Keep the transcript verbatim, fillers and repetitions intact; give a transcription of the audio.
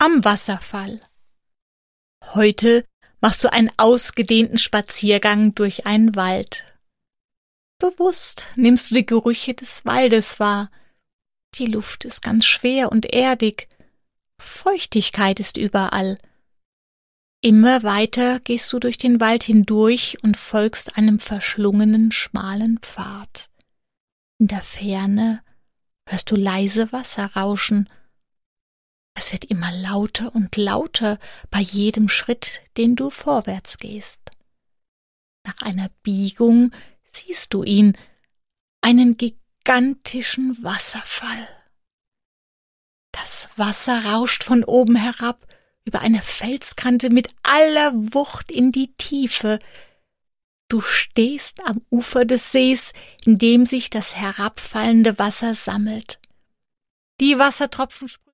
am Wasserfall. Heute machst du einen ausgedehnten Spaziergang durch einen Wald. Bewusst nimmst du die Gerüche des Waldes wahr. Die Luft ist ganz schwer und erdig. Feuchtigkeit ist überall. Immer weiter gehst du durch den Wald hindurch und folgst einem verschlungenen, schmalen Pfad. In der Ferne hörst du leise Wasser rauschen. Es wird immer lauter und lauter bei jedem Schritt, den du vorwärts gehst. Nach einer Biegung siehst du ihn, einen gigantischen Wasserfall. Das Wasser rauscht von oben herab über eine Felskante mit aller Wucht in die Tiefe. Du stehst am Ufer des Sees, in dem sich das herabfallende Wasser sammelt. Die Wassertropfen